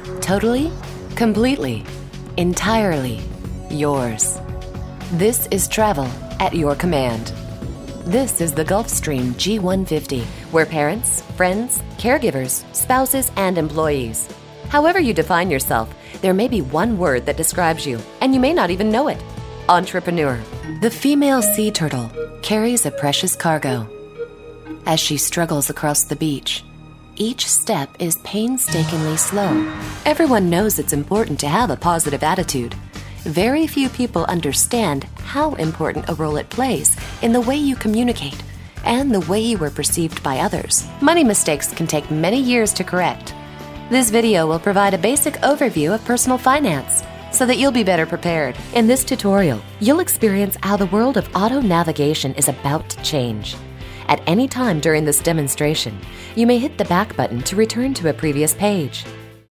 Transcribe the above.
Totally, completely, entirely yours. This is travel at your command. This is the Gulfstream G150, where parents, friends, caregivers, spouses, and employees. However you define yourself, there may be one word that describes you, and you may not even know it. Entrepreneur. The female sea turtle carries a precious cargo. As she struggles across the beach, each step is painstakingly slow. Everyone knows it's important to have a positive attitude. Very few people understand how important a role it plays in the way you communicate and the way you are perceived by others. Money mistakes can take many years to correct. This video will provide a basic overview of personal finance so that you'll be better prepared. In this tutorial, you'll experience how the world of auto navigation is about to change. At any time during this demonstration, you may hit the back button to return to a previous page.